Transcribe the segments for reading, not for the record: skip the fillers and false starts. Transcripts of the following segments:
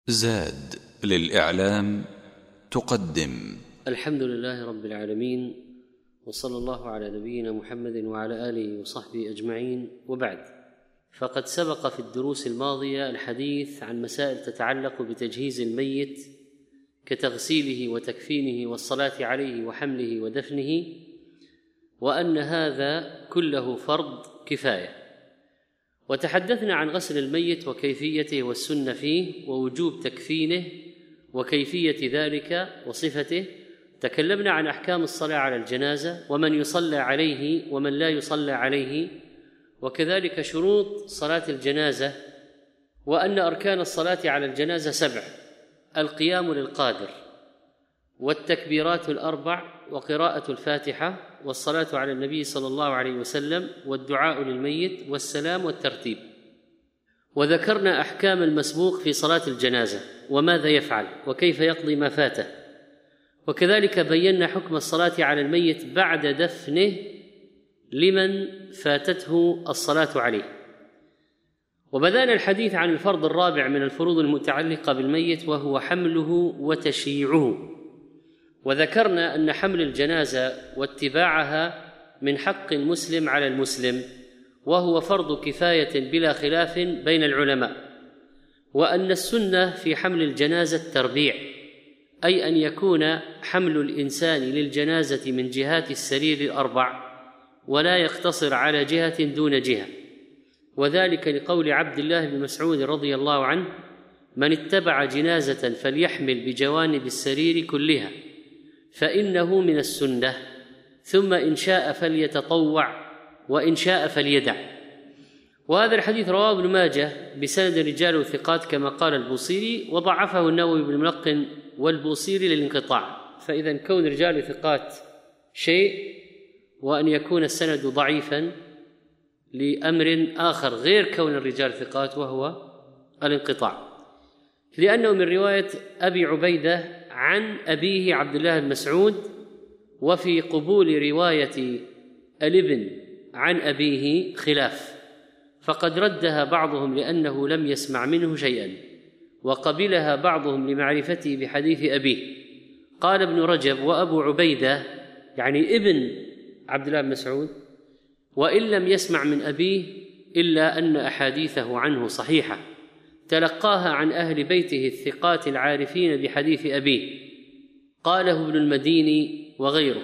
زاد للإعلام تقدم. الحمد لله رب العالمين، وصلى الله على نبينا محمد وعلى آله وصحبه أجمعين، وبعد. فقد سبق في الدروس الماضية الحديث عن مسائل تتعلق بتجهيز الميت كتغسيله وتكفينه والصلاة عليه وحمله ودفنه، وأن هذا كله فرض كفاية. وتحدثنا عن غسل الميت وكيفيته والسنة فيه ووجوب تكفينه وكيفية ذلك وصفته. تكلمنا عن أحكام الصلاة على الجنازة ومن يصلى عليه ومن لا يصلى عليه، وكذلك شروط صلاة الجنازة، وأن أركان الصلاة على الجنازة 7: القيام للقادر، والتكبيرات الأربع، وقراءة الفاتحة، والصلاة على النبي صلى الله عليه وسلم، والدعاء للميت، والسلام، والترتيب. وذكرنا أحكام المسبوق في صلاة الجنازة وماذا يفعل وكيف يقضي ما فاته، وكذلك بينا حكم الصلاة على الميت بعد دفنه لمن فاتته الصلاة عليه. وبدأنا الحديث عن الفرض الرابع من الفروض المتعلقة بالميت، وهو حمله وتشييعه. وذكرنا أن حمل الجنازة واتباعها من حق المسلم على المسلم، وهو فرض كفاية بلا خلاف بين العلماء، وأن السنة في حمل الجنازة التربيع، أي أن يكون حمل الإنسان للجنازة من جهات السرير الأربع، ولا يقتصر على جهة دون جهة، وذلك لقول عبد الله بن مسعود رضي الله عنه: من اتبع جنازة فليحمل بجوانب السرير كلها فإنه من السنة، ثم إن شاء فليتطوع وإن شاء فليدع. وهذا الحديث رواه ابن ماجه بسند رجال ثقات كما قال البوصيري، وضعفه النووي بالملقن والبوصيري للانقطاع. فإذا كون رجال ثقات شيء، وأن يكون السند ضعيفا لأمر آخر غير كون الرجال ثقات، وهو الانقطاع، لأنه من رواية أبي عبيدة عن أبيه عبد الله بن مسعود. وفي قبول رواية الابن عن أبيه خلاف، فقد ردها بعضهم لأنه لم يسمع منه شيئا، وقبلها بعضهم لمعرفته بحديث أبيه. قال ابن رجب: وأبو عبيدة يعني ابن عبد الله بن مسعود، وإن لم يسمع من أبيه إلا أن أحاديثه عنه صحيحة، تلقاها عن أهل بيته الثقات العارفين بحديث أبيه. قاله ابن المديني وغيره.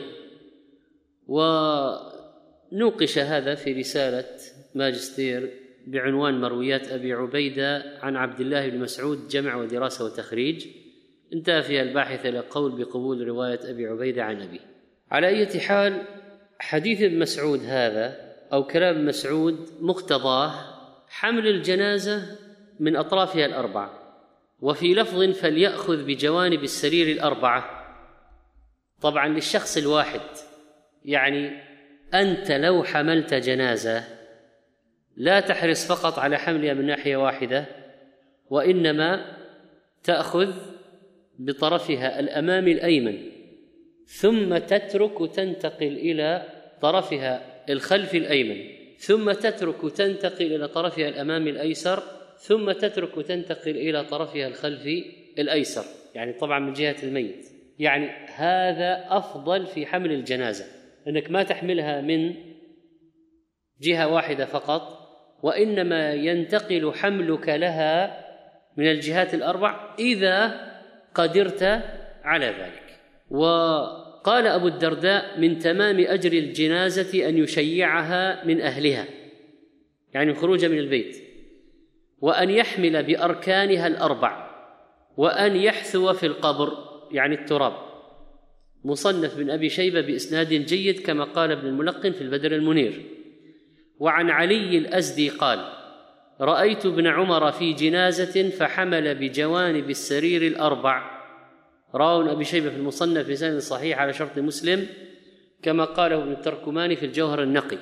ونوقش هذا في رسالة ماجستير بعنوان مرويات أبي عبيدة عن عبد الله بن مسعود، جمع ودراسة وتخريج، انتهى فيها الباحث إلى قول بقبول رواية أبي عبيدة عن أبيه. على أي حال، حديث ابن مسعود هذا أو كلام ابن مسعود مقتضاه حمل الجنازة من أطرافها الأربعة، وفي لفظ: فليأخذ بجوانب السرير الأربعة، طبعا للشخص الواحد. يعني أنت لو حملت جنازة لا تحرص فقط على حملها من ناحية واحدة، وإنما تأخذ بطرفها الأمامي الأيمن، ثم تترك وتنتقل إلى طرفها الخلفي الأيمن، ثم تترك وتنتقل إلى طرفها الأمامي الأيسر، ثم تترك وتنتقل إلى طرفها الخلفي الأيسر، يعني طبعا من جهة الميت. يعني هذا أفضل في حمل الجنازة، أنك ما تحملها من جهة واحدة فقط، وإنما ينتقل حملك لها من الجهات الأربع إذا قدرت على ذلك. وقال أبو الدرداء: من تمام أجر الجنازة أن يشيعها من أهلها، يعني خروج من البيت، وأن يحمل بأركانها الأربع، وأن يحثو في القبر، يعني التراب. مصنف بن أبي شيبة بإسناد جيد كما قال ابن الملقن في البدر المنير. وعن علي الأزدي قال: رأيت ابن عمر في جنازة فحمل بجوانب السرير الأربع. رواه ابن أبي شيبة في المصنف بسند صحيح على شرط مسلم كما قاله ابن التركماني في الجوهر النقي.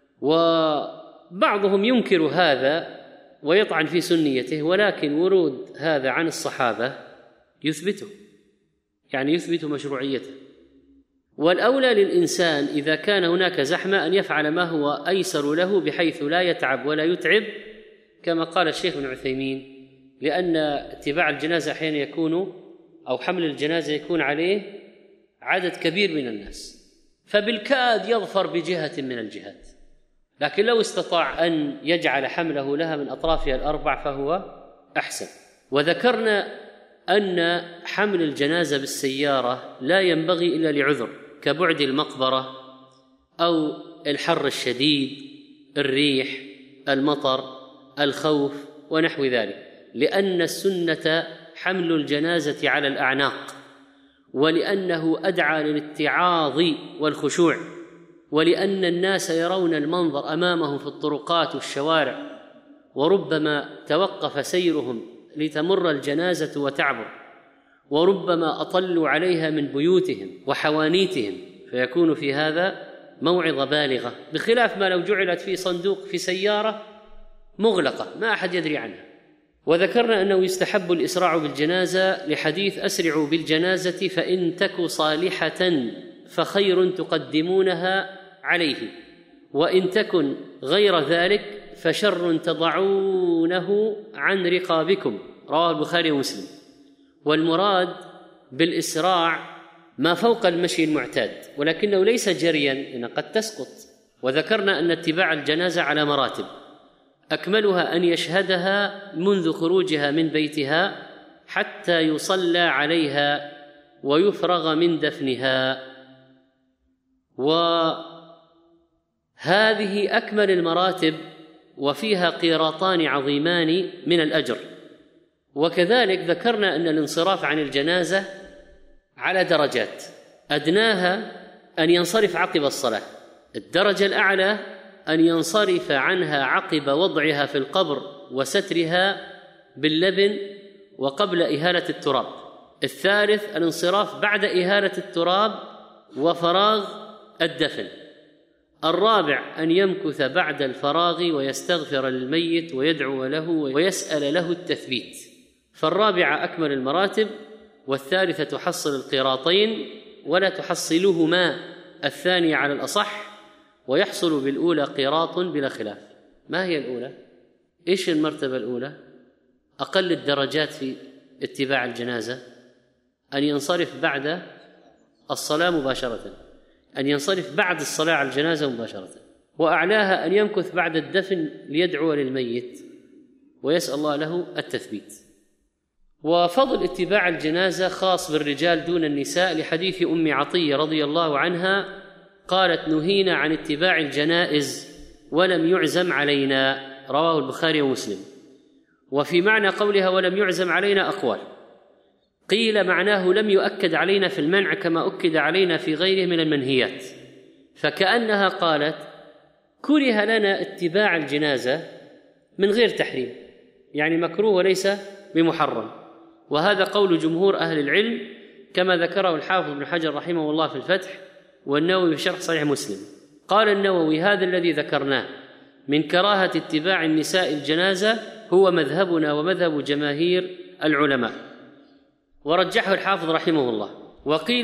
وبعضهم ينكر هذا ويطعن في سنيته، ولكن ورود هذا عن الصحابة يثبته، يعني يثبت مشروعيته. والأولى للإنسان إذا كان هناك زحمة أن يفعل ما هو أيسر له بحيث لا يتعب ولا يتعب، كما قال الشيخ ابن عثيمين: لأن اتباع الجنازة أحيانا يكون أو حمل الجنازة يكون عليه عدد كبير من الناس، فبالكاد يظفر بجهة من الجهات، لكن لو استطاع أن يجعل حمله لها من أطرافها الأربع فهو أحسن. وذكرنا أن حمل الجنازة بالسيارة لا ينبغي إلا لعذر كبعد المقبرة أو الحر الشديد، الريح، المطر، الخوف ونحو ذلك، لأن السنة حمل الجنازة على الأعناق، ولأنه أدعى للاتعاظ والخشوع، ولأن الناس يرون المنظر أمامهم في الطرقات والشوارع، وربما توقف سيرهم لتمر الجنازة وتعبر، وربما أطلوا عليها من بيوتهم وحوانيتهم، فيكون في هذا موعظة بالغة، بخلاف ما لو جعلت في صندوق في سيارة مغلقة ما أحد يدري عنها. وذكرنا أنه يستحب الإسراع بالجنازة لحديث أسرعوا بالجنازة فإن تك صالحة فخير تقدمونها عليه، وإن تكن غير ذلك فشر تضعونه عن رقابكم، رواه البخاري ومسلم. والمراد بالإسراع ما فوق المشي المعتاد، ولكنه ليس جريا إن قد تسقط. وذكرنا أن اتباع الجنازة على مراتب، أكملها أن يشهدها منذ خروجها من بيتها حتى يصلى عليها ويفرغ من دفنها، وهذه أكمل المراتب، وفيها قيراطان عظيمان من الأجر. وكذلك ذكرنا أن الانصراف عن الجنازة على درجات، أدناها أن ينصرف عقب الصلاة، الدرجة الأعلى أن ينصرف عنها عقب وضعها في القبر وسترها باللبن وقبل إهالة التراب، الثالث الانصراف بعد إهالة التراب وفراغ الدفن، الرابع أن يمكث بعد الفراغ ويستغفر للميت ويدعو له ويسأل له التثبيت، فالرابعة أكمل المراتب، والثالثة تحصل القيراطين ولا تحصلهما الثانية على الأصح، ويحصل بالأولى قيراط بلا خلاف. ما هي الأولى؟ إيش المرتبة الأولى؟ أقل الدرجات في اتباع الجنازة أن ينصرف بعد الصلاة مباشرة، أن ينصرف بعد الصلاة على الجنازة مباشرة، وأعلاها أن يمكث بعد الدفن ليدعو للميت ويسأل الله له التثبيت. وفضل اتباع الجنازة خاص بالرجال دون النساء لحديث أم عطية رضي الله عنها قالت نهينا عن اتباع الجنائز ولم يعزم علينا، رواه البخاري ومسلم. وفي معنى قولها ولم يعزم علينا أقوال، قيل معناه لم يؤكد علينا في المنع كما أكد علينا في غيره من المنهيات، فكأنها قالت كره لنا اتباع الجنازة من غير تحريم، يعني مكروه وليس بمحرم، وهذا قول جمهور أهل العلم كما ذكره الحافظ ابن حجر رحمه الله في الفتح والنووي في شرح صحيح مسلم. قال النووي هذا الذي ذكرناه من كراهة اتباع النساء الجنازة هو مذهبنا ومذهب جماهير العلماء، ورجحه الحافظ رحمه الله. وقيل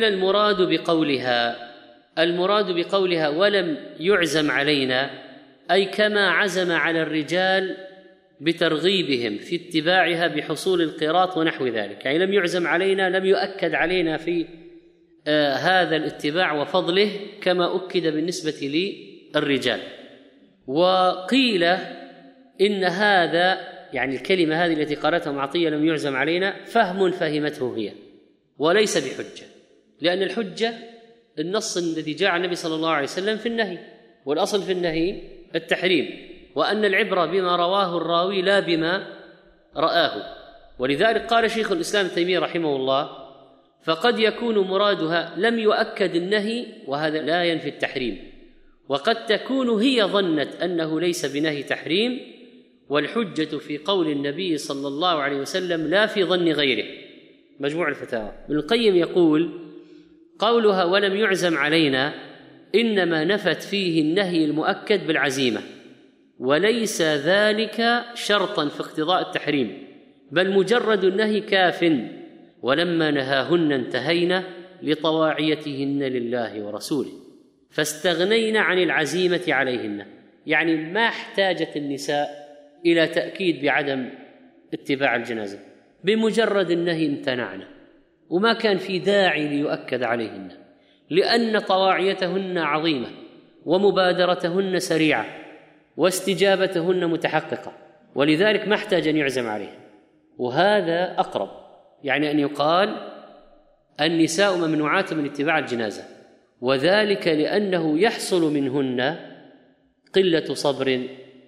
المراد بقولها ولم يعزم علينا أي كما عزم على الرجال بترغيبهم في اتباعها بحصول القيراط ونحو ذلك، يعني لم يعزم علينا، لم يؤكد علينا في هذا الاتباع وفضله كما أكد بالنسبة للرجال. وقيل إن هذا يعني الكلمة هذه التي قالتها معطية لم يعزم علينا فهم فهمته هي وليس بحجة، لأن الحجة النص الذي جاء عن النبي صلى الله عليه وسلم في النهي، والأصل في النهي التحريم، وأن العبرة بما رواه الراوي لا بما رآه. ولذلك قال شيخ الإسلام تيمية رحمه الله فقد يكون مرادها لم يؤكد النهي وهذا لا ينفي التحريم، وقد تكون هي ظنت أنه ليس بنهي تحريم، والحجة في قول النبي صلى الله عليه وسلم لا في ظن غيره. مجموع الفتاوى ابن القيم يقول قولها ولم يعزم علينا إنما نفت فيه النهي المؤكد بالعزيمة، وليس ذلك شرطا في اقتضاء التحريم، بل مجرد النهي كاف، ولما نهاهن انتهينا لطواعيتهن لله ورسوله فاستغنينا عن العزيمة عليهن، يعني ما احتاجت النساء إلى تأكيد بعدم اتباع الجنازة، بمجرد النهي امتنعنا، وما كان في داعي ليؤكد عليهن، لأن طواعيتهن عظيمة ومبادرتهن سريعة واستجابتهن متحققة، ولذلك ما احتاج أن يعزم عليهن. وهذا أقرب، يعني أن يقال النساء ممنوعات من اتباع الجنازة، وذلك لأنه يحصل منهن قلة صبر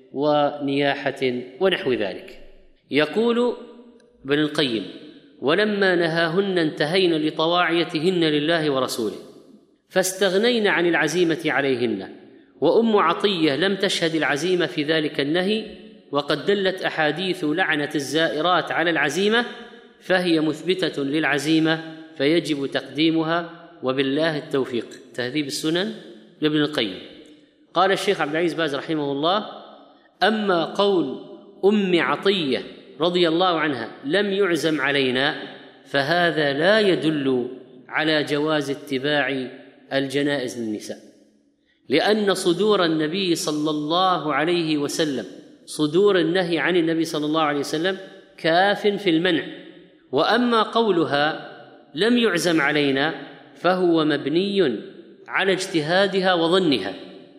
ونياحة ونحو ذلك. يقول ابن القيم: ولما نهاهن انتهين لطواعيتهن لله ورسوله فاستغنين عن العزيمة عليهن، وأم عطية لم تشهد العزيمة في ذلك النهي، وقد دلت أحاديث لعنة الزائرات على العزيمة، فهي مثبتة للعزيمة فيجب تقديمها، وبالله التوفيق. تهذيب السنن لابن القيم. قال الشيخ عبد العزيز باز رحمه الله: أما قول أم عطية رضي الله عنها لم يعزم علينا، فهذا لا يدل على جواز اتباع الجنائز للنساء، لأن صدور النبي صلى الله عليه وسلم، صدور النهي عن النبي صلى الله عليه وسلم كاف في المنع. وأما قولها لم يعزم علينا فهو مبني على اجتهادها وظنها،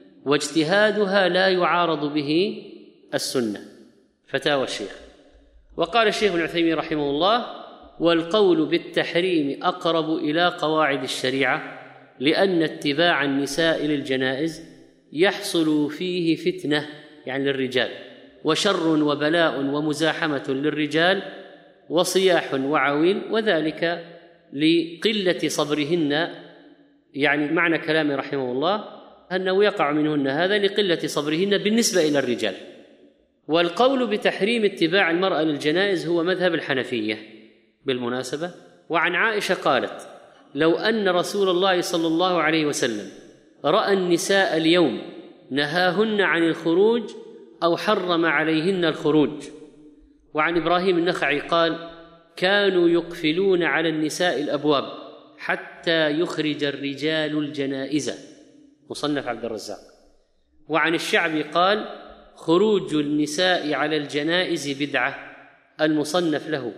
واجتهادها لا يعارض به السنة. فتاوى الشيخ. وقال الشيخ ابن عثيمين رحمه الله: والقول بالتحريم أقرب إلى قواعد الشريعة، لأن اتباع النساء للجنائز يحصل فيه فتنة، يعني للرجال، وشر وبلاء ومزاحمة للرجال، وصياح وعويل، وذلك لقلة صبرهن. يعني معنى كلامه رحمه الله أنه يقع منهن هذا لقلة صبرهن بالنسبة إلى الرجال. والقول بتحريم اتباع المرأة للجنائز هو مذهب الحنفية بالمناسبة. وعن عائشة قالت: لو أن رسول الله صلى الله عليه وسلم رأى النساء اليوم نهاهن عن الخروج أو حرم عليهن الخروج. وعن إبراهيم النخعي قال: كانوا يقفلون على النساء الأبواب حتى يخرج الرجال الجنائز. مصنف عبد الرزاق. وعن الشعبي قال: خروج النساء على الجنائز بدعة. المصنف له،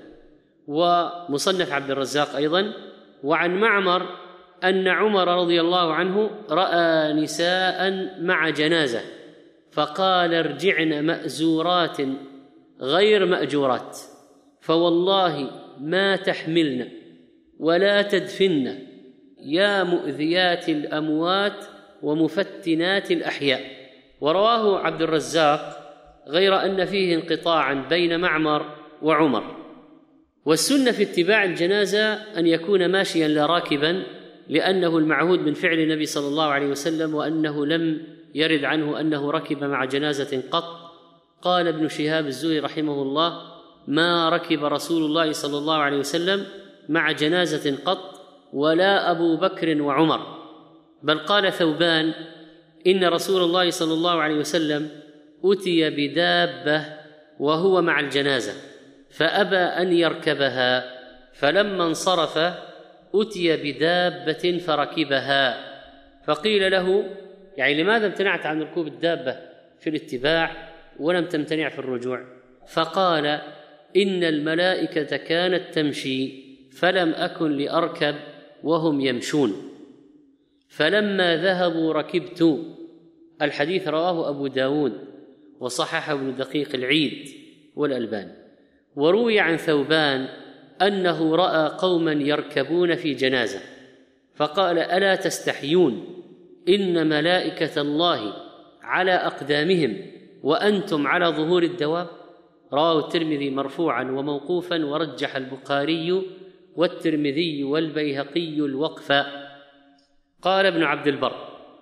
ومصنف عبد الرزاق أيضا. وعن معمر أن عمر رضي الله عنه رأى نساء مع جنازة فقال: ارجعن مأزورات غير مأجورات، فوالله ما تحملن ولا تدفن يا مؤذيات الأموات ومفتنات الأحياء. ورواه عبد الرزاق غير أن فيه انقطاعا بين معمر وعمر. والسنة في اتباع الجنازة أن يكون ماشيا لا راكبا، لأنه المعهود من فعل النبي صلى الله عليه وسلم، وأنه لم يرد عنه أنه ركب مع جنازة قط. قال ابن شهاب الزهري رحمه الله: ما ركب رسول الله صلى الله عليه وسلم مع جنازة قط، ولا أبو بكر وعمر. بل قال ثوبان: إن رسول الله صلى الله عليه وسلم أتي بدابة وهو مع الجنازة فأبى أن يركبها، فلما انصرف أتي بدابة فركبها، فقيل له: يعني لماذا امتنعت عن ركوب الدابة في الاتباع ولم تمتنع في الرجوع؟ فقال: إن الملائكة كانت تمشي فلم أكن لأركب وهم يمشون، فلما ذهبوا ركبت. الحديث رواه أبو داود وصححه ابن دقيق العيد والألباني. وروي عن ثوبان أنه رأى قوما يركبون في جنازة فقال: ألا تستحيون؟ إن ملائكة الله على أقدامهم وأنتم على ظهور الدواب. رواه الترمذي مرفوعا وموقوفا، ورجح البخاري والترمذي والبيهقي الوقف. قال ابن عبد البر: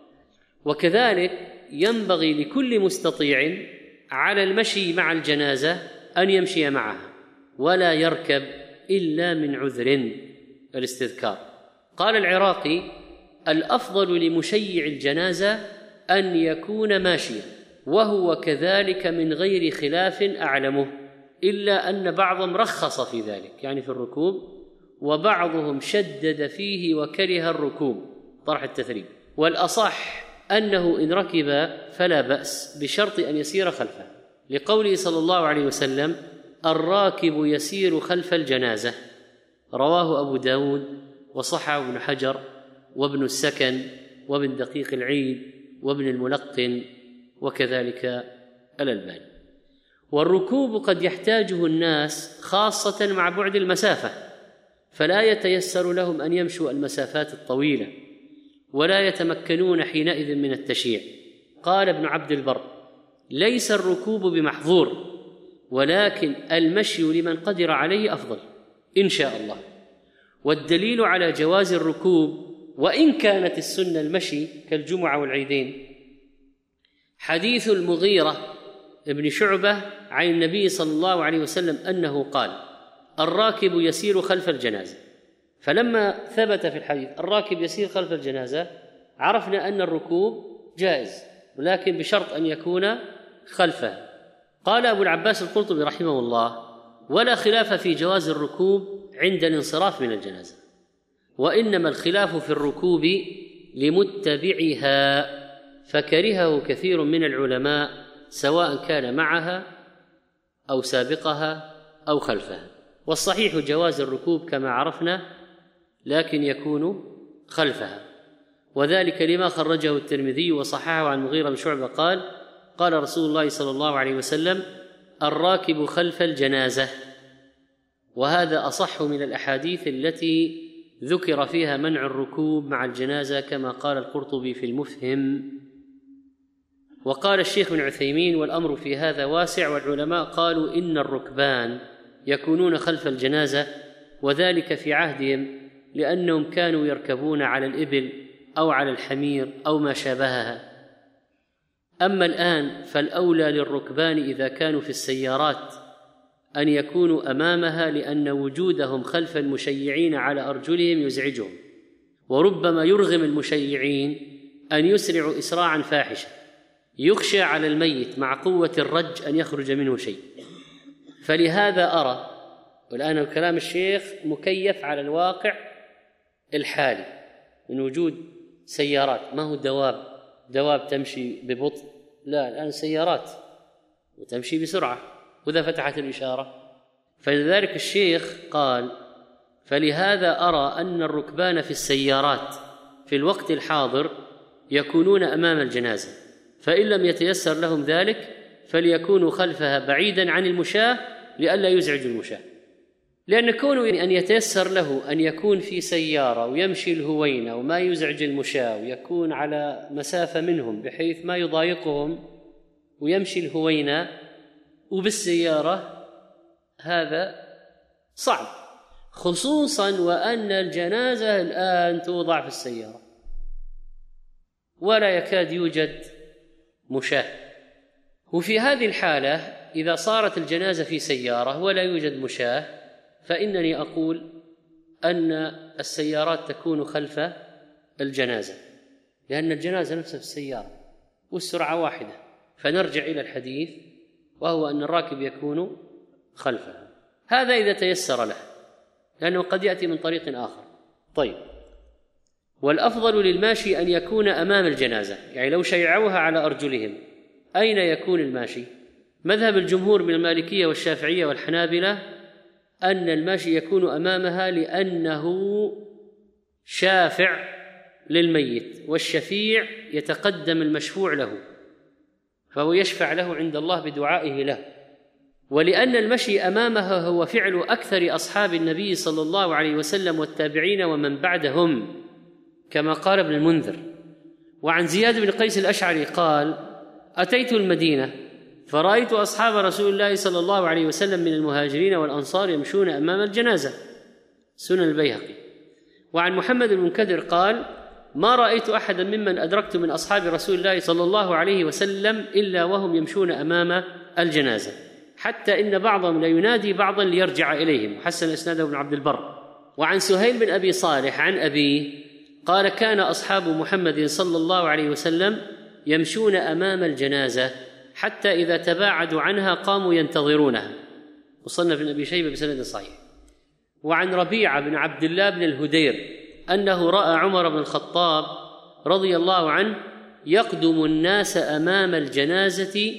وكذلك ينبغي لكل مستطيع على المشي مع الجنازة أن يمشي معها ولا يركب إلا من عذر. الاستذكار. قال العراقي: الأفضل لمشيع الجنازة أن يكون ماشيا، وهو كذلك من غير خلاف أعلمه، إلا أن بعضهم رخص في ذلك، يعني في الركوب، وبعضهم شدد فيه وكره الركوب طرح التثريب. والأصح أنه إن ركب فلا بأس، بشرط أن يسير خلفه، لقوله صلى الله عليه وسلم: الراكب يسير خلف الجنازة، رواه أبو داود وصححه ابن حجر وابن السكن وابن دقيق العيد وابن الملقن وكذلك الألباني. والركوب قد يحتاجه الناس خاصة مع بعد المسافة، فلا يتيسر لهم أن يمشوا المسافات الطويلة ولا يتمكنون حينئذ من التشييع. قال ابن عبد البر: ليس الركوب بمحظور، ولكن المشي لمن قدر عليه أفضل إن شاء الله. والدليل على جواز الركوب وإن كانت السنة المشي كالجمعة والعيدين حديث المغيرة ابن شعبة عن النبي صلى الله عليه وسلم أنه قال: الراكب يسير خلف الجنازة. فلما ثبت في الحديث الراكب يسير خلف الجنازة عرفنا أن الركوب جائز، ولكن بشرط أن يكون خلفها. قال أبو العباس القرطبي رحمه الله: ولا خلاف في جواز الركوب عند الانصراف من الجنازة، وإنما الخلاف في الركوب لمتبعها، فكرهه كثير من العلماء سواء كان معها أو سابقها أو خلفها. والصحيح جواز الركوب كما عرفنا، لكن يكون خلفها، وذلك لما خرجه الترمذي وصححه عن المغيرة بن شعبة قال: قال رسول الله صلى الله عليه وسلم: الراكب خلف الجنازة. وهذا أصح من الأحاديث التي ذكر فيها منع الركوب مع الجنازة كما قال القرطبي في المفهم. وقال الشيخ بن عثيمين: والأمر في هذا واسع، والعلماء قالوا إن الركبان يكونون خلف الجنازة، وذلك في عهدهم لأنهم كانوا يركبون على الإبل أو على الحمير أو ما شابهها. أما الآن فالأولى للركبان إذا كانوا في السيارات أن يكونوا أمامها، لأن وجودهم خلف المشيعين على أرجلهم يزعجهم، وربما يرغم المشيعين أن يسرعوا إسراعا فاحشا يخشى على الميت مع قوة الرج أن يخرج منه شيء. فلهذا أرى، والآن كلام الشيخ مكيف على الواقع الحالي من وجود سيارات، ما هو دواب تمشي ببطء، لا، الآن سيارات وتمشي بسرعة وإذا فتحت الإشارة. فلذلك الشيخ قال: فلهذا أرى أن الركبان في السيارات في الوقت الحاضر يكونون أمام الجنازة، فإن لم يتيسر لهم ذلك فليكونوا خلفها بعيدا عن المشاة لئلا يزعجوا المشاة. لأن كونه أن يتيسر له أن يكون في سيارة ويمشي الهوينة وما يزعج المشاة ويكون على مسافة منهم بحيث ما يضايقهم ويمشي الهوينة وبالسيارة، هذا صعب، خصوصا وأن الجنازة الآن توضع في السيارة ولا يكاد يوجد مشاة. وفي هذه الحالة إذا صارت الجنازة في سيارة ولا يوجد مشاة، فإنني أقول أن السيارات تكون خلف الجنازة، لأن الجنازة نفسها في السيارة والسرعة واحدة. فنرجع إلى الحديث وهو أن الراكب يكون خلفها، هذا إذا تيسر له، لأنه قد يأتي من طريق آخر. طيب، والأفضل للماشي أن يكون أمام الجنازة، يعني لو شيعوها على أرجلهم أين يكون الماشي؟ مذهب الجمهور من المالكية والشافعية والحنابلة أن الماشي يكون أمامها، لأنه شافع للميت، والشفيع يتقدم المشفوع له، فهو يشفع له عند الله بدعائه له. ولأن المشي أمامها هو فعل أكثر أصحاب النبي صلى الله عليه وسلم والتابعين ومن بعدهم، كما قال ابن المنذر. وعن زياد بن قيس الأشعري قال: أتيت المدينة فرأيت أصحاب رسول الله صلى الله عليه وسلم من المهاجرين والأنصار يمشون أمام الجنازة، سنن البيهقي. وعن محمد بن المنكدر قال: ما رأيت أحدا ممن أدركت من أصحاب رسول الله صلى الله عليه وسلم إلا وهم يمشون أمام الجنازة، حتى إن بعضهم لينادي بعضا ليرجع إليهم، حسن إسناده ابن عبد البر. وعن سهيل بن أبي صالح عن أبيه قال: كان أصحاب محمد صلى الله عليه وسلم يمشون أمام الجنازة حتى إذا تباعدوا عنها قاموا ينتظرونها، مصنف بن أبي شيبة بسند صحيح. وعن ربيعة بن عبد الله بن الهدير أنه رأى عمر بن الخطاب رضي الله عنه يقدم الناس أمام الجنازة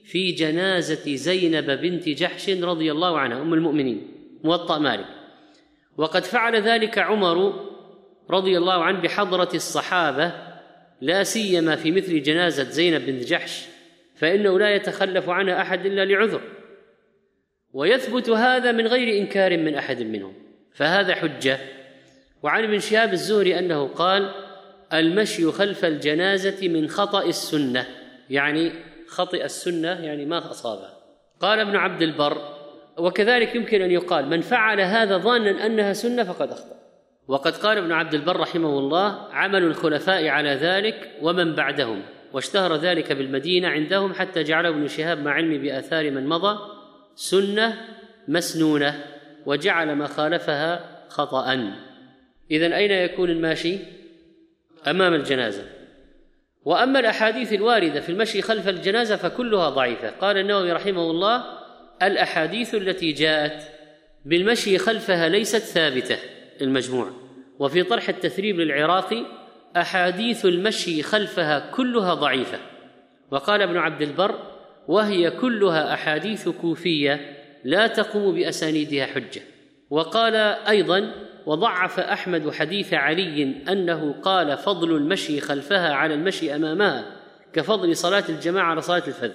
في جنازة زينب بنت جحش رضي الله عنها أم المؤمنين، موطأ مالك. وقد فعل ذلك عمر رضي الله عنه بحضرة الصحابة، لا سيما في مثل جنازة زينب بنت جحش، فإنه لا يتخلف عنها أحد إلا لعذر، ويثبت هذا من غير إنكار من أحد منهم، فهذا حجة. وعن ابن شهاب الزهري أنه قال: المشي خلف الجنازة من خطأ السنة، يعني خطئ السنة يعني ما أصابها. قال ابن عبد البر: وكذلك يمكن أن يقال من فعل هذا ظانا أنها سنة فقد أخطأ. وقد قال ابن عبد البر رحمه الله: عمل الخلفاء على ذلك ومن بعدهم، واشتهر ذلك بالمدينة عندهم حتى جعله ابن شهاب مع علمي بآثار من مضى سنة مسنونة، وجعل ما خالفها خطأ. إذن أين يكون الماشي؟ أمام الجنازة. وأما الأحاديث الواردة في المشي خلف الجنازة فكلها ضعيفة. قال النووي رحمه الله: الأحاديث التي جاءت بالمشي خلفها ليست ثابتة، المجموع. وفي طرح التثريب للعراقي: أحاديث المشي خلفها كلها ضعيفة. وقال ابن عبد البر: وهي كلها أحاديث كوفية لا تقوم بأسانيدها حجة. وقال أيضا: وضعف أحمد حديث علي أنه قال فضل المشي خلفها على المشي أمامها كفضل صلاة الجماعة على صلاة الفذ.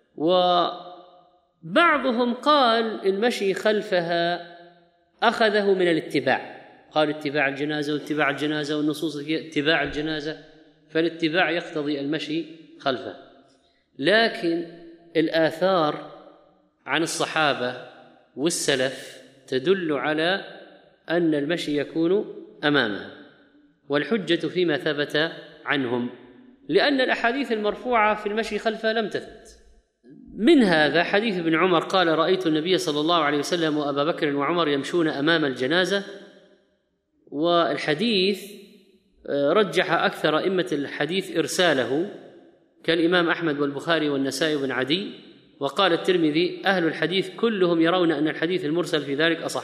وبعضهم قال المشي خلفها أخذه من الاتباع، قال اتباع الجنازة واتباع الجنازة والنصوص اتباع الجنازة، فالاتباع يقتضي المشي خلفه. لكن الآثار عن الصحابة والسلف تدل على أن المشي يكون أمامه، والحجة فيما ثبت عنهم، لأن الأحاديث المرفوعة في المشي خلفه لم تثبت. من هذا حديث ابن عمر قال: رأيت النبي صلى الله عليه وسلم وأبا بكر وعمر يمشون أمام الجنازة. والحديث رجح أكثر أئمة الحديث إرساله كالإمام أحمد والبخاري والنسائي بن عدي. وقال الترمذي: أهل الحديث كلهم يرون أن الحديث المرسل في ذلك أصح.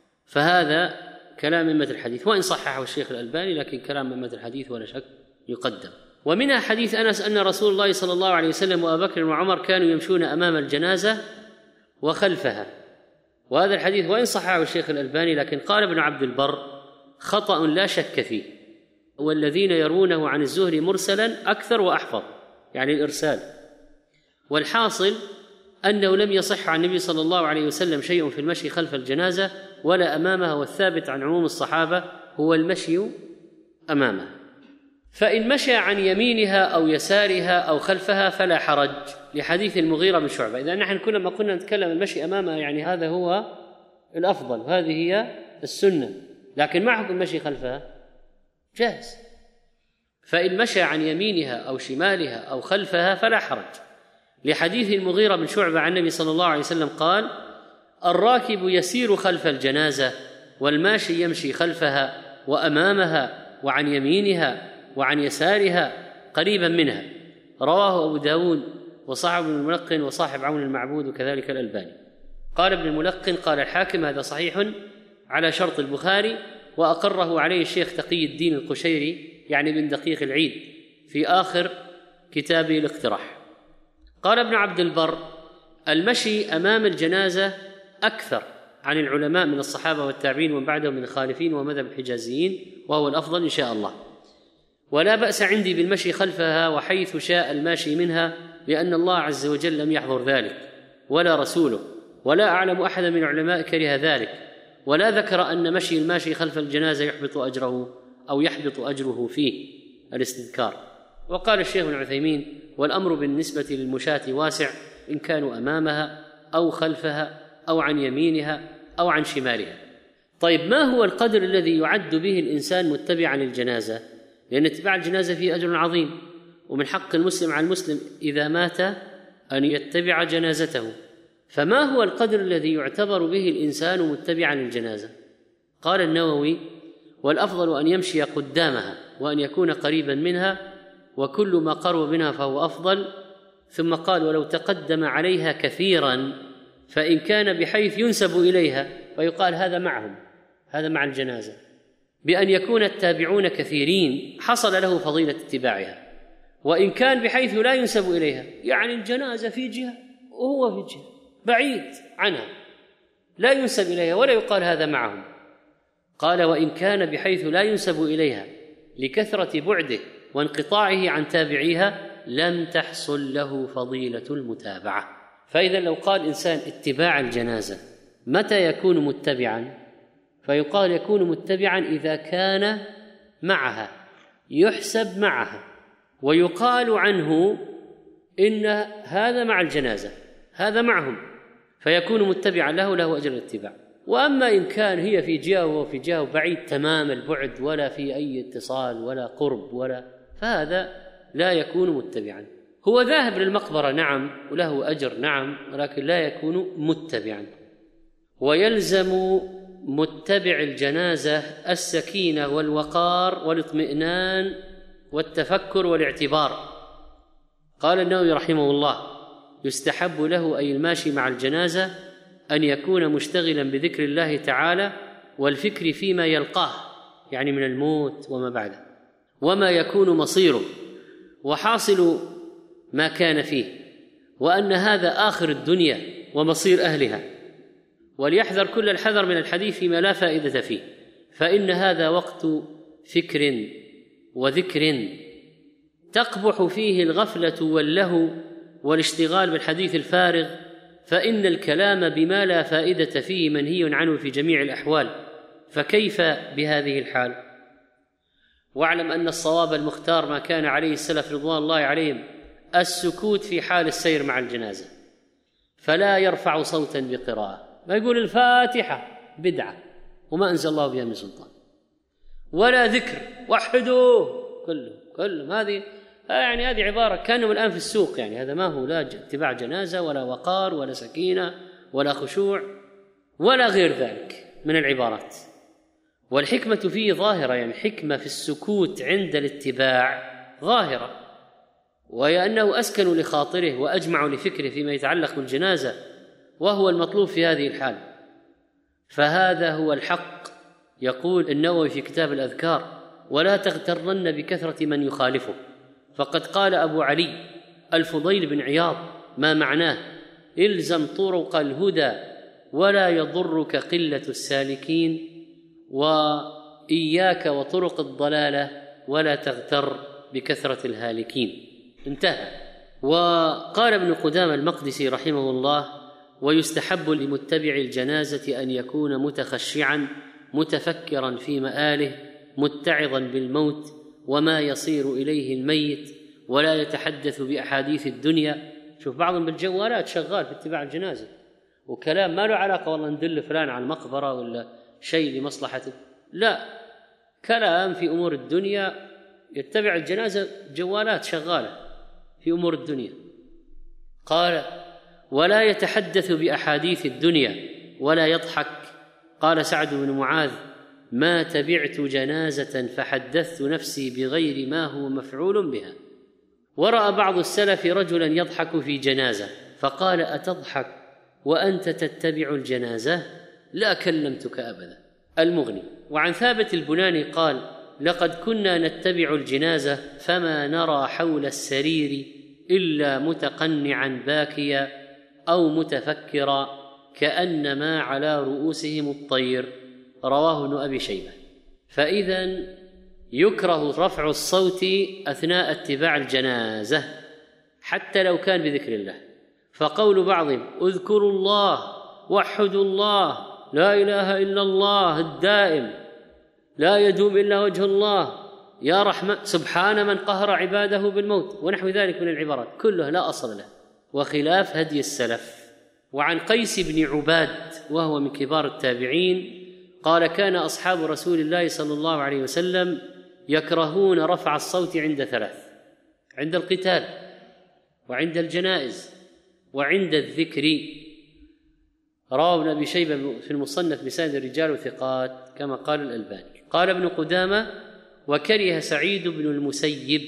فهذا كلام أئمة الحديث، وإن صححه الشيخ الألباني، لكن كلام أئمة الحديث ولا شك يقدم. ومنها حديث أنس أن رسول الله صلى الله عليه وسلم وأبا بكر وعمر كانوا يمشون أمام الجنازة وخلفها، وهذا الحديث وإن صححه الشيخ الألباني، لكن قال ابن عبد البر: خطأ لا شك فيه، والذين يرونه عن الزهري مرسلا أكثر وأحفظ، يعني الإرسال. والحاصل أنه لم يصح عن النبي صلى الله عليه وسلم شيء في المشي خلف الجنازة ولا أمامها، والثابت عن عموم الصحابة هو المشي أمامها. فإن مشى عن يمينها أو يسارها أو خلفها فلا حرج، لحديث المغيرة بن شعبة. إذا نحن كلما كنا نتكلم المشي أمامها يعني هذا هو الأفضل، وهذه هي السنة، لكن ما حكم المشي خلفها؟ جائز. فإن مشى عن يمينها أو شمالها أو خلفها فلا حرج، لحديث المغيرة بن شعبة عن النبي صلى الله عليه وسلم قال: الراكب يسير خلف الجنازة والماشي يمشي خلفها وأمامها وعن يمينها وعن يسارها قريبا منها. رواه أبو داود وصاحب ابن الملقن وصاحب عون المعبود وكذلك الألباني. قال ابن الملقن: قال الحاكم: هذا صحيح على شرط البخاري، وأقره عليه الشيخ تقي الدين القشيري يعني بن دقيق العيد في آخر كتابه الاقتراح. قال ابن عبد البر: المشي أمام الجنازة أكثر عن العلماء من الصحابة والتابعين ومن بعدهم من الخالفين ومذهب الحجازيين، وهو الأفضل إن شاء الله. ولا بأس عندي بالمشي خلفها وحيث شاء الماشي منها، لأن الله عز وجل لم يحظر ذلك ولا رسوله، ولا أعلم أحدا من العلماء كره ذلك، ولا ذكر أن مشي الماشي خلف الجنازة يحبط أجره أو يحبط أجره فيه الاستذكار. وقال الشيخ ابن عثيمين: والأمر بالنسبة للمشاة واسع، إن كانوا أمامها أو خلفها أو عن يمينها أو عن شمالها. طيب، ما هو القدر الذي يعد به الإنسان متبعا للجنازة؟ لأن اتباع الجنازة فيه أجر عظيم، ومن حق المسلم على المسلم إذا مات أن يتبع جنازته. فما هو القدر الذي يعتبر به الإنسان متبعا للجنازة؟ قال النووي: والأفضل أن يمشي قدامها وأن يكون قريبا منها، وكل ما قرب منها فهو أفضل. ثم قال: ولو تقدم عليها كثيرا فإن كان بحيث ينسب إليها فيقال هذا معهم، هذا مع الجنازة، بأن يكون التابعون كثيرين حصل له فضيلة اتباعها. وإن كان بحيث لا ينسب إليها، يعني الجنازة في جهة وهو في جهة بعيد عنها لا ينسب إليها ولا يقال هذا معهم. قال: وإن كان بحيث لا ينسب إليها لكثرة بعده وانقطاعه عن تابعيها لم تحصل له فضيلة المتابعة. فإذا لو قال إنسان اتباع الجنازة متى يكون متبعا؟ فيقال يكون متبعا إذا كان معها، يحسب معها، ويقال عنه إن هذا مع الجنازة، هذا معهم، فيكون متبعا له أجر الاتباع. وأما إن كان هي في جهة وهو في جهة بعيد تمام البعد ولا في أي اتصال ولا قرب فهذا لا يكون متبعا. هو ذاهب للمقبرة نعم وله أجر نعم، ولكن لا يكون متبعا. ويلزم متبع الجنازة السكينة والوقار والاطمئنان والتفكر والاعتبار. قال النووي رحمه الله: يستحب له أي الماشي مع الجنازة أن يكون مشتغلا بذكر الله تعالى والفكر فيما يلقاه، يعني من الموت وما بعده وما يكون مصيره وحاصل ما كان فيه، وأن هذا آخر الدنيا ومصير أهلها، وليحذر كل الحذر من الحديث فيما لا فائدة فيه، فإن هذا وقت فكر وذكر تقبح فيه الغفلة واللهو والاشتغال بالحديث الفارغ، فإن الكلام بما لا فائدة فيه منهي عنه في جميع الأحوال، فكيف بهذه الحال؟ واعلم أن الصواب المختار ما كان عليه السلف رضوان الله عليهم السكوت في حال السير مع الجنازة، فلا يرفع صوتا بقراءة، ما يقول الفاتحة بدعة وما أنزل الله بها من سلطان، ولا ذكر وحدوه كله هذه يعني هذه عبارة كانوا الآن في السوق، يعني هذا ما هو لا اتباع جنازة ولا وقار ولا سكينة ولا خشوع ولا غير ذلك من العبارات. والحكمة فيه ظاهرة، يعني حكمة في السكوت عند الاتباع ظاهرة، وهي أنه أسكن لخاطره وأجمع لفكره فيما يتعلق بالجنازة، وهو المطلوب في هذه الحال، فهذا هو الحق. يقول النووي في كتاب الأذكار: ولا تغترن بكثرة من يخالفه، فقد قال أبو علي الفضيل بن عياض ما معناه: إلزم طرق الهدى ولا يضرك قلة السالكين، وإياك وطرق الضلالة ولا تغتر بكثرة الهالكين. انتهى. وقال ابن قدامة المقدسي رحمه الله: ويستحب لمتبع الجنازة أن يكون متخشعا متفكرا في مآله متعظا بالموت وما يصير إليه الميت، ولا يتحدث بأحاديث الدنيا. شوف بعضهم بالجوالات شغال في اتباع الجنازة وكلام ما له علاقة، والله ندل فلان على المقبرة ولا شيء لمصلحته، لا، كلام في أمور الدنيا. يتبع الجنازة جوالات شغالة في أمور الدنيا. قال: ولا يتحدث بأحاديث الدنيا ولا يضحك. قال سعد بن معاذ: ما تبعت جنازة فحدثت نفسي بغير ما هو مفعول بها. ورأى بعض السلف رجلا يضحك في جنازة فقال: أتضحك وأنت تتبع الجنازة؟ لا كلمتك أبدا. المغني. وعن ثابت البناني قال: لقد كنا نتبع الجنازة فما نرى حول السرير إلا متقنعا باكيا أو متفكرا كأنما على رؤوسهم الطير. رواه ابن أبي شيبة. فإذا يكره رفع الصوت أثناء اتباع الجنازة حتى لو كان بذكر الله، فقول بعضهم: اذكروا الله وحدوا الله لا إله إلا الله الدائم لا يدوم إلا وجه الله يا رحمن سبحان من قهر عباده بالموت ونحو ذلك من العبارات كلها لا أصل له وخلاف هدي السلف. وعن قيس بن عباد وهو من كبار التابعين قال: كان أصحاب رسول الله صلى الله عليه وسلم يكرهون رفع الصوت عند ثلاث: عند القتال وعند الجنائز وعند الذكر. رواه ابن أبي شيبة في المصنف بسند الرجال وثقات كما قال الألباني. قال ابن قدامة: وكره سعيد بن المسيب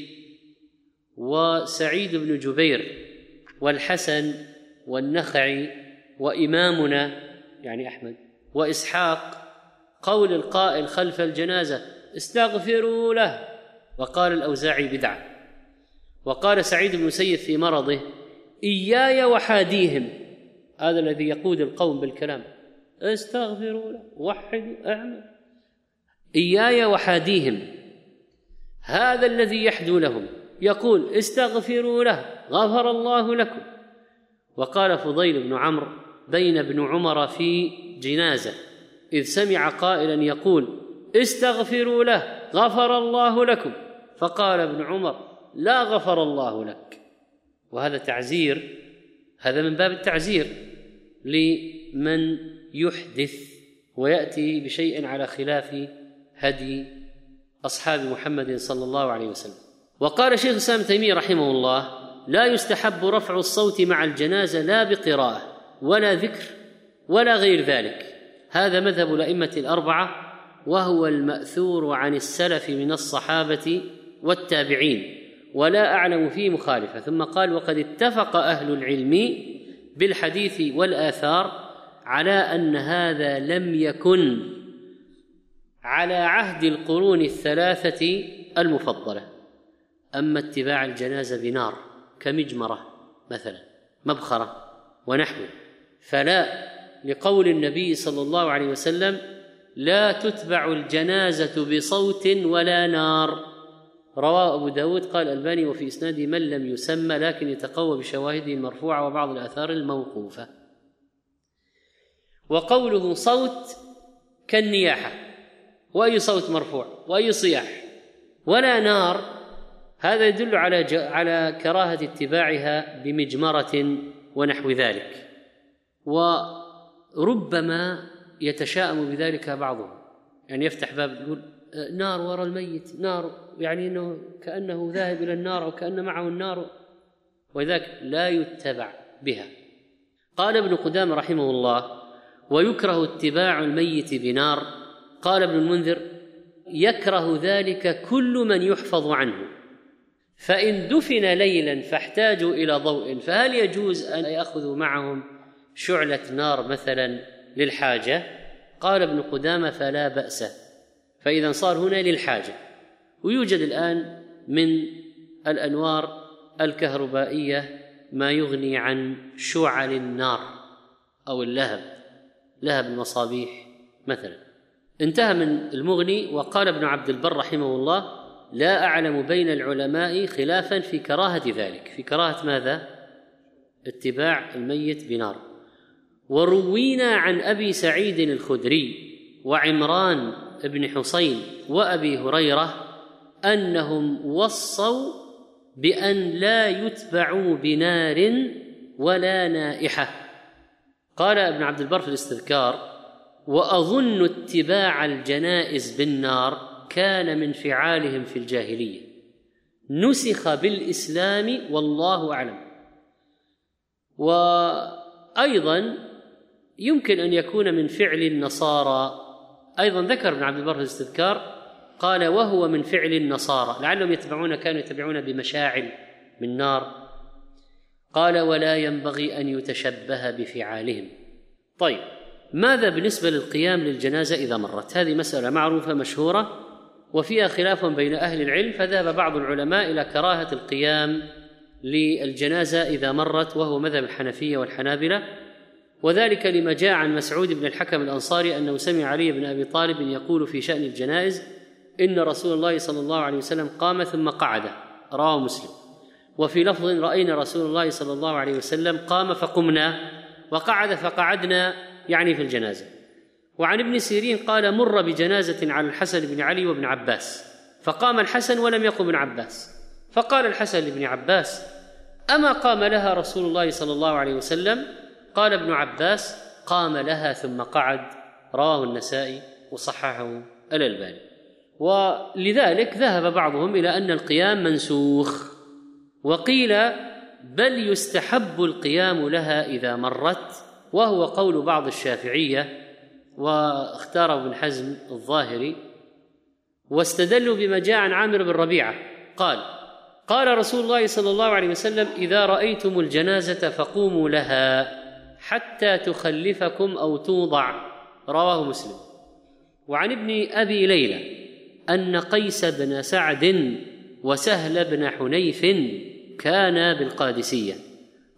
وسعيد بن جبير والحسن والنخعي وإمامنا يعني أحمد وإسحاق قول القائل خلف الجنازة: استغفروا له. وقال الأوزاعي: بدعة. وقال سعيد بن المسيب في مرضه: إياي وحاديهم، هذا الذي يقود القوم بالكلام، استغفروا له، وحدوا، اعمل، إياي وحاديهم، هذا الذي يحدو لهم يقول استغفروا له غفر الله لكم. وقال فضيل بن عمرو: بين ابن عمر في جنازة إذ سمع قائلا يقول استغفروا له غفر الله لكم، فقال ابن عمر: لا غفر الله لك. وهذا تعزير، هذا من باب التعزير لمن يحدث ويأتي بشيء على خلاف هدي أصحاب محمد صلى الله عليه وسلم. وقال شيخ الإسلام ابن تيمية رحمه الله: لا يستحب رفع الصوت مع الجنازة لا بقراءة ولا ذكر ولا غير ذلك، هذا مذهب الأئمة الأربعة، وهو المأثور عن السلف من الصحابة والتابعين، ولا أعلم فيه مخالفة. ثم قال: وقد اتفق أهل العلم بالحديث والآثار على أن هذا لم يكن على عهد القرون الثلاثة المفضلة. أما اتباع الجنازة بنار كمجمرة مثلا، مبخرة ونحوه، فلا، لقول النبي صلى الله عليه وسلم: لا تتبع الجنازة بصوت ولا نار. رواه أبو داود. قال الألباني: وفي إسناده من لم يسمى، لكن يتقوى بشواهده المرفوعة وبعض الآثار الموقوفة. وقوله صوت كالنياحة، وأي صوت مرفوع وأي صياح، ولا نار، هذا يدل على كراهة اتباعها بمجمرة ونحو ذلك. وربما يتشاءم بذلك بعضهم، يعني يفتح باب يقول نار وراء الميت، نار، يعني إنه كأنه ذاهب إلى النار أو كأن معه النار، وذلك لا يتبع بها. قال ابن قدامة رحمه الله: ويكره اتباع الميت بنار. قال ابن المنذر: يكره ذلك كل من يحفظ عنه، فإن دفن ليلا فاحتاجوا إلى ضوء فهل يجوز أن يأخذوا معهم شعلة نار مثلا للحاجة؟ قال ابن قدامة: فلا بأس، فإذا صار هنا للحاجة. ويوجد الآن من الأنوار الكهربائية ما يغني عن شعل النار أو اللهب، لهب المصابيح مثلا. انتهى من المغني. وقال ابن عبد البر رحمه الله: لا أعلم بين العلماء خلافا في كراهة ذلك، في كراهة ماذا؟ اتباع الميت بنار. وروينا عن أبي سعيد الخدري وعمران بن حسين وأبي هريرة أنهم وصوا بأن لا يتبعوا بنار ولا نائحة. قال ابن عبد البر في الاستذكار: وأظن اتباع الجنائز بالنار كان من فعالهم في الجاهلية، نسخ بالإسلام والله أعلم. وأيضا يمكن أن يكون من فعل النصارى، أيضا ذكر ابن عبد البر في الاستذكار، قال: وهو من فعل النصارى، لعلهم كانوا يتبعون بمشاعل من نار. قال: ولا ينبغي أن يتشبه بفعالهم. طيب، ماذا بالنسبة للقيام للجنازة إذا مرت؟ هذه مسألة معروفة مشهورة وفيها خلاف بين أهل العلم، فذهب بعض العلماء إلى كراهة القيام للجنازة إذا مرت، وهو مذهب الحنفية والحنابلة، وذلك لما جاء عن مسعود بن الحكم الأنصاري أنه سمع علي بن أبي طالب يقول في شأن الجنائز: إن رسول الله صلى الله عليه وسلم قام ثم قعد، رواه مسلم. وفي لفظ: رأينا رسول الله صلى الله عليه وسلم قام فقمنا وقعد فقعدنا، يعني في الجنازة. وعن ابن سيرين قال: مر بجنازة على الحسن بن علي وابن عباس، فقام الحسن ولم يقم ابن عباس، فقال الحسن لابن عباس: أما قام لها رسول الله صلى الله عليه وسلم؟ قال ابن عباس: قام لها ثم قعد، رواه النسائي وصححه الألباني. ولذلك ذهب بعضهم إلى أن القيام منسوخ، وقيل بل يستحب القيام لها إذا مرت، وهو قول بعض الشافعية، واختاره ابن حزم الظاهري. واستدلوا بما جاء عن عامر بن ربيعة قال رسول الله صلى الله عليه وسلم: إذا رأيتم الجنازة فقوموا لها حتى تخلفكم أو توضع، رواه مسلم. وعن ابن أبي ليلى أن قيس بن سعد وسهل بن حنيف كانا بالقادسية،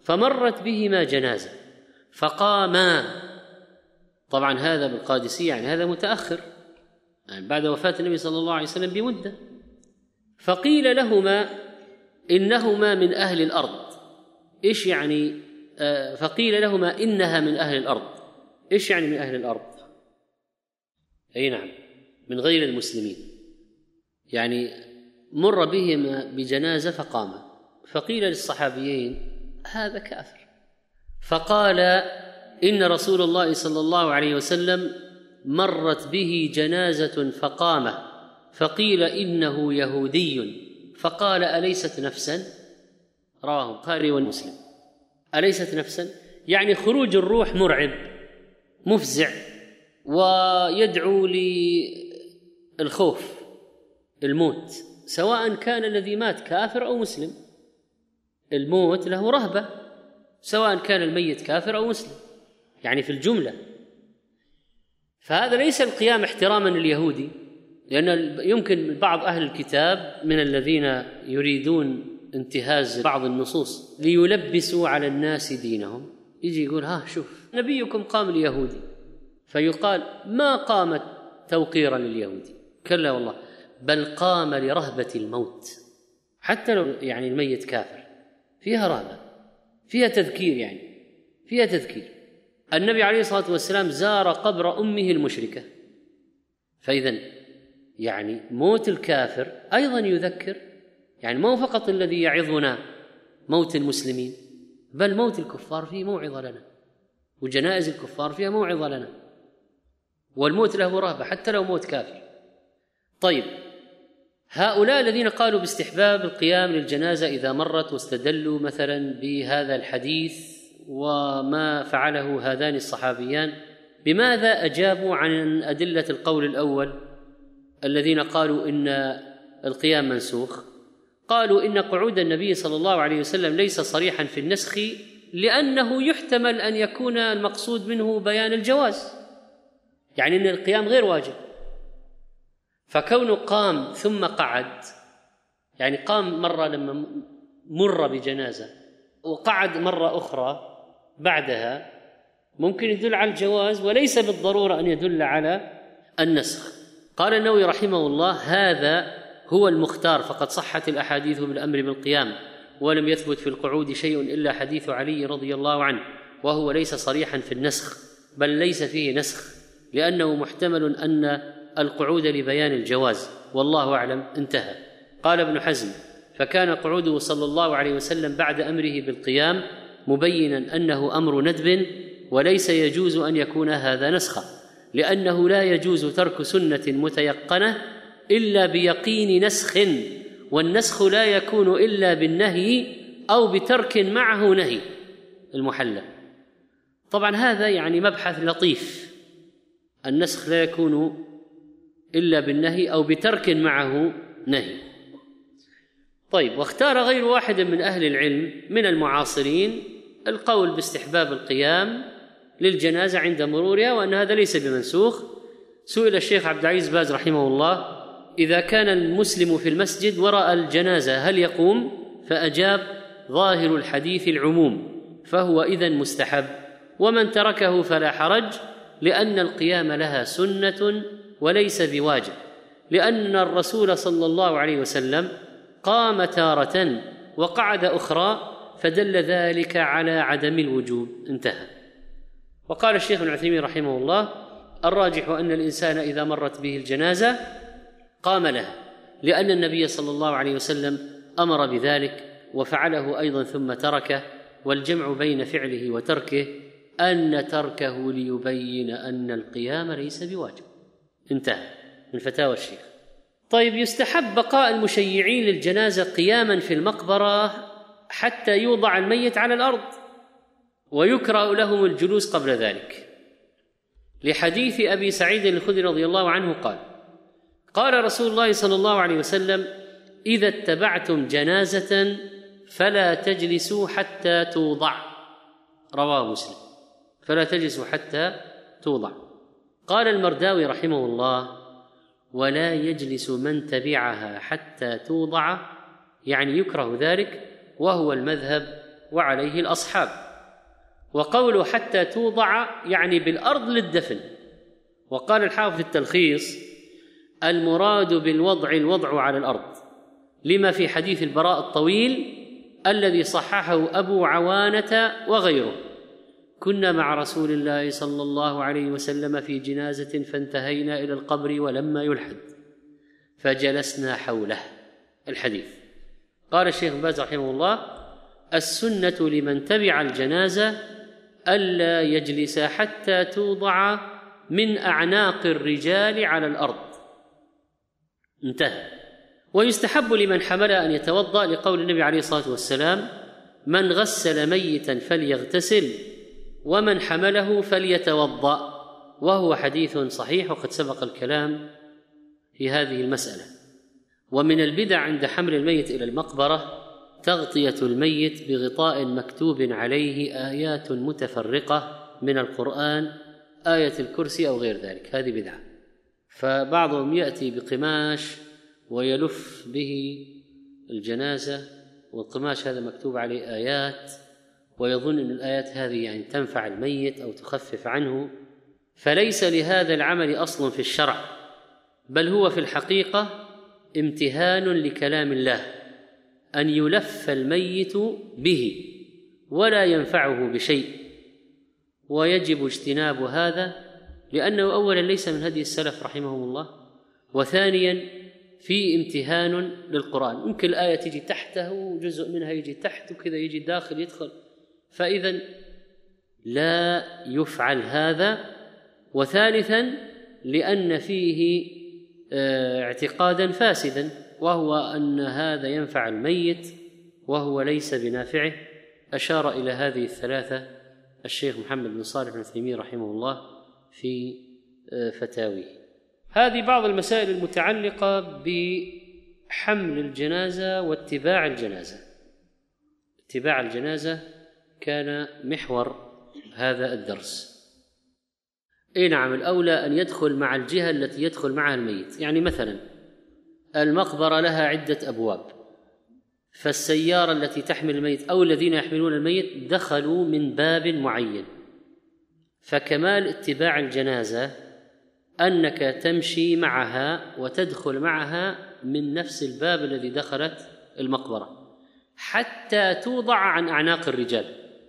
فمرت بهما جنازة فقاما. طبعا هذا بالقادسية يعني هذا متأخر، يعني بعد وفاة النبي صلى الله عليه وسلم بمدة. فقيل لهما إنهما من أهل الأرض. إيش يعني فقيل لهما إنها من أهل الأرض؟ إيش يعني من أهل الأرض؟ أي نعم، من غير المسلمين، يعني مر بهما بجنازة فقاما. فقيل للصحابيين هذا كافر. فقال إن رسول الله صلى الله عليه وسلم مرت به جنازة فقام، فقيل إنه يهودي، فقال أليست نفسا؟ رواه البخاري ومسلم. أليست نفسا يعني خروج الروح مرعب مفزع ويدعو للخوف، الموت، سواء كان الذي مات كافر أو مسلم. الموت له رهبة سواء كان الميت كافر أو مسلم، يعني في الجملة. فهذا ليس القيام احتراما لليهودي، لأن يمكن بعض أهل الكتاب من الذين يريدون انتهاز بعض النصوص ليلبسوا على الناس دينهم، يجي يقول شوف نبيكم قام اليهودي، فيقال ما قامت توقيرا لليهودي، كلا والله، بل قام لرهبة الموت. حتى لو يعني الميت كافر فيها رهبة، فيها تذكير، يعني فيها تذكير. النبي عليه الصلاة والسلام زار قبر أمه المشركة، فإذن يعني موت الكافر أيضا يذكر، يعني مو فقط الذي يعظنا موت المسلمين، بل موت الكفار فيه موعظة لنا، وجنائز الكفار فيها موعظة لنا، والموت له رهبة حتى لو موت كافر. طيب، هؤلاء الذين قالوا باستحباب القيام للجنازة إذا مرت واستدلوا مثلا بهذا الحديث وما فعله هذان الصحابيان، بماذا أجابوا عن أدلة القول الأول الذين قالوا إن القيام منسوخ؟ قالوا إن قعود النبي صلى الله عليه وسلم ليس صريحا في النسخ، لأنه يحتمل أن يكون المقصود منه بيان الجواز، يعني أن القيام غير واجب. فكونه قام ثم قعد، يعني قام مرة لما مر بجنازة وقعد مرة أخرى بعدها، ممكن يدل على الجواز وليس بالضرورة أن يدل على النسخ. قال النووي رحمه الله هذا هو المختار، فقد صحت الأحاديث بالأمر بالقيام، ولم يثبت في القعود شيء إلا حديث علي رضي الله عنه، وهو ليس صريحا في النسخ، بل ليس فيه نسخ، لأنه محتمل أن القعود لبيان الجواز، والله أعلم. انتهى. قال ابن حزم فكان قعوده صلى الله عليه وسلم بعد أمره بالقيام مبينا أنه أمر ندب، وليس يجوز أن يكون هذا نسخا، لأنه لا يجوز ترك سنة متيقنة إلا بيقين نسخ، والنسخ لا يكون إلا بالنهي أو بترك معه نهي المحلى. طبعا هذا يعني مبحث لطيف، النسخ لا يكون إلا بالنهي أو بترك معه نهي. طيب، واختار غير واحد من أهل العلم من المعاصرين القول باستحباب القيام للجنازة عند مرورها، وأن هذا ليس بمنسوخ. سئل الشيخ عبد العزيز باز رحمه الله إذا كان المسلم في المسجد ورأى الجنازة هل يقوم؟ فأجاب ظاهر الحديث العموم، فهو إذن مستحب، ومن تركه فلا حرج، لأن القيام لها سنة وليس بواجب، لأن الرسول صلى الله عليه وسلم قام تارة وقعد أخرى، فدل ذلك على عدم الوجوب. انتهى. وقال الشيخ ابن عثيمين رحمه الله الراجح أن الإنسان إذا مرت به الجنازة قام لها، لأن النبي صلى الله عليه وسلم أمر بذلك وفعله أيضا ثم تركه، والجمع بين فعله وتركه أن تركه ليبين أن القيام ليس بواجب. انتهى من فتاوى الشيخ. طيب، يستحب بقاء المشيعين للجنازة قياما في المقبرة حتى يوضع الميت على الأرض، ويكره لهم الجلوس قبل ذلك، لحديث أبي سعيد الخدري رضي الله عنه قال قال رسول الله صلى الله عليه وسلم إذا اتبعتم جنازة فلا تجلسوا حتى توضع، رواه مسلم. فلا تجلسوا حتى توضع. قال المرداوي رحمه الله ولا يجلس من تبعها حتى توضع، يعني يكره ذلك، وهو المذهب وعليه الأصحاب. وقوله حتى توضع يعني بالأرض للدفن. وقال الحافظ في التلخيص: المراد بالوضع الوضع على الأرض، لما في حديث البراء الطويل الذي صححه أبو عوانة وغيره: كنا مع رسول الله صلى الله عليه وسلم في جنازة فانتهينا إلى القبر ولما يلحد فجلسنا حوله. الحديث. قال الشيخ ابن باز رحمه الله: السنة لمن تبع الجنازة ألا يجلس حتى توضع من أعناق الرجال على الأرض. انتهى. ويستحب لمن حمل أن يتوضأ لقول النبي عليه الصلاة والسلام: من غسل ميتا فليغتسل ومن حمله فليتوضأ، وهو حديث صحيح وقد سبق الكلام في هذه المسألة. ومن البدع عند حمل الميت إلى المقبرة تغطية الميت بغطاء مكتوب عليه آيات متفرقة من القرآن، آية الكرسي أو غير ذلك، هذه بدعة. فبعضهم يأتي بقماش ويلف به الجنازة، والقماش هذا مكتوب عليه آيات، ويظن أن الآيات هذه يعني تنفع الميت أو تخفف عنه، فليس لهذا العمل أصل في الشرع، بل هو في الحقيقة امتهان لكلام الله أن يلف الميت به ولا ينفعه بشيء، ويجب اجتناب هذا، لأنه أولا ليس من هدي السلف رحمهم الله، وثانيا في امتهان للقرآن. ممكن الآية تجي تحته وجزء منها يجي تحت وكذا يجي داخل يدخل، فإذا لا يفعل هذا. وثالثا لأن فيه اعتقادا فاسدا، وهو أن هذا ينفع الميت وهو ليس بنافعه. أشار إلى هذه الثلاثة الشيخ محمد بن صالح بن عثيمين رحمه الله في فتاويه. هذه بعض المسائل المتعلقة بحمل الجنازة واتباع الجنازة. اتباع الجنازة كان محور هذا الدرس. نعم، الأولى أن يدخل مع الجهة التي يدخل معها الميت. يعني مثلا المقبرة لها عدة أبواب، فالسيارة التي تحمل الميت أو الذين يحملون الميت دخلوا من باب معين، فكمال اتباع الجنازة أنك تمشي معها وتدخل معها من نفس الباب الذي دخلت المقبرة حتى توضع عن أعناق الرجال.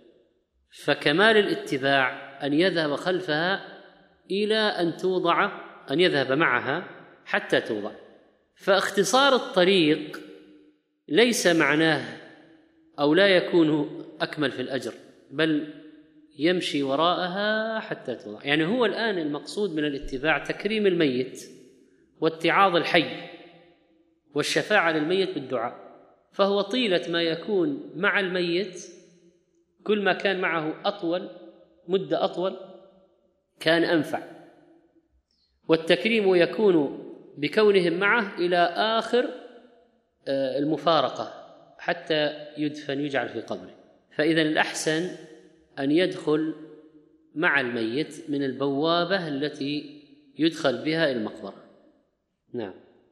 فكمال الاتباع أن يذهب خلفها إلى أن توضع، أن يذهب معها حتى توضع. فاختصار الطريق ليس معناه أو لا يكون أكمل في الأجر، بل يمشي وراءها حتى توضع. يعني هو الآن المقصود من الاتباع تكريم الميت واتعاظ الحي والشفاعة للميت بالدعاء. فهو طيلة ما يكون مع الميت، كل ما كان معه أطول مدة أطول كان أنفع، والتكريم يكون بكونهم معه إلى آخر المفارقة حتى يدفن يجعل في قبره. فإذا الأحسن أن يدخل مع الميت من البوابة التي يدخل بها المقبرة. نعم.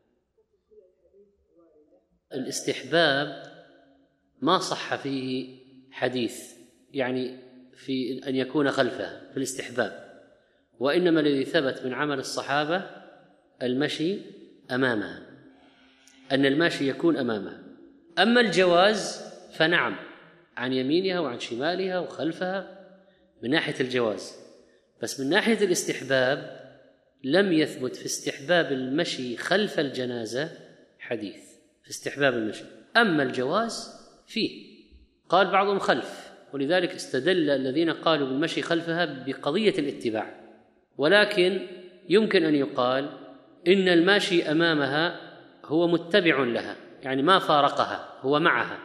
الاستحباب ما صح فيه حديث يعني في أن يكون خلفها في الاستحباب، وإنما الذي ثبت من عمل الصحابة المشي أمامها، أن الماشي يكون أمامها. أما الجواز فنعم، عن يمينها وعن شمالها وخلفها من ناحية الجواز، بس من ناحية الاستحباب لم يثبت في استحباب المشي خلف الجنازة حديث في استحباب المشي. أما الجواز فيه، قال بعضهم خلف، ولذلك استدل الذين قالوا بالمشي خلفها بقضية الاتباع. ولكن يمكن أن يقال إن الماشي أمامها هو متبع لها، يعني ما فارقها، هو معها.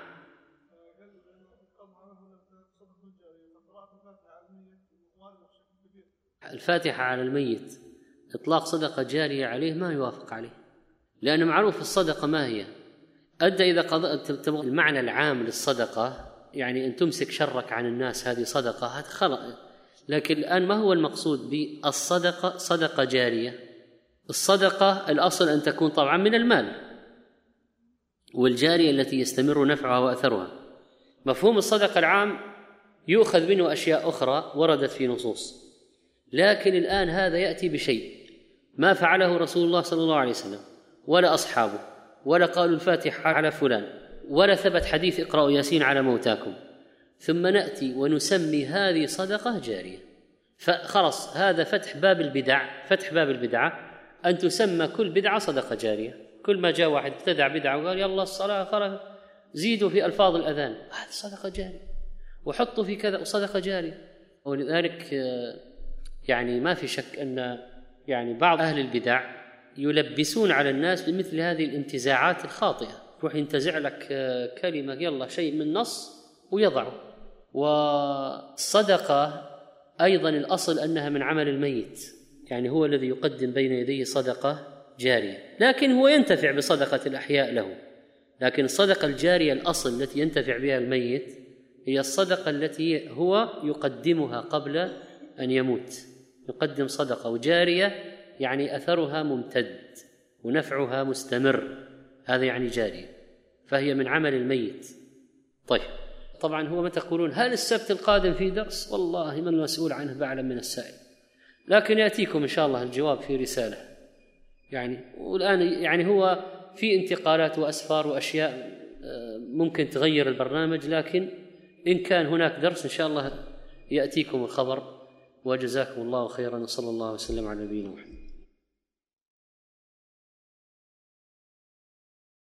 الفاتحة على الميت إطلاق صدقة جارية عليه ما يوافق عليه، لأن معروف الصدقة ما هي. أدى إذا قضأت المعنى العام للصدقة، يعني أن تمسك شرك عن الناس، هذه صدقة، هذا خلق. لكن الآن ما هو المقصود بالصدقة؟ صدقة جارية. الصدقة الأصل أن تكون طبعا من المال، والجارية التي يستمر نفعها وأثرها. مفهوم الصدقة العام يؤخذ منه أشياء أخرى وردت في نصوص، لكن الآن هذا يأتي بشيء ما فعله رسول الله صلى الله عليه وسلم ولا أصحابه، ولا قالوا الفاتحة على فلان، ولا ثبت حديث اقرأوا ياسين على موتاكم، ثم نأتي ونسمي هذه صدقة جارية. فخلص هذا فتح باب البدعة، أن تسمى كل بدعة صدقة جارية. كل ما جاء واحد ابتدع بدعة وقال يلا الصلاة خلاص زيدوا في ألفاظ الأذان، هذا صدقة جارية، وحطوا في كذا صدقة جارية. ولذلك يعني ما في شك أن يعني بعض أهل البدع يلبسون على الناس بمثل هذه الانتزاعات الخاطئة، يروح ينتزع لك كلمة يلا شيء من نص ويضعه. والصدقة أيضا الأصل أنها من عمل الميت، يعني هو الذي يقدم بين يديه صدقة جارية، لكن هو ينتفع بصدقة الأحياء له. لكن الصدقة الجارية الأصل التي ينتفع بها الميت هي الصدقة التي هو يقدمها قبل أن يموت، يقدم صدقة وجارية يعني أثرها ممتد ونفعها مستمر، هذا يعني جارية، فهي من عمل الميت. طيب طبعا هو ما تقولون هل السبت القادم في درس؟ والله من المسؤول عنه بأعلم من السائل، لكن يأتيكم إن شاء الله الجواب في رسالة يعني. والآن يعني هو في انتقالات وأسفار وأشياء ممكن تغير البرنامج، لكن إن كان هناك درس إن شاء الله يأتيكم الخبر. وجزاكم الله خيرا، وصلى الله وسلم على نبينا محمد.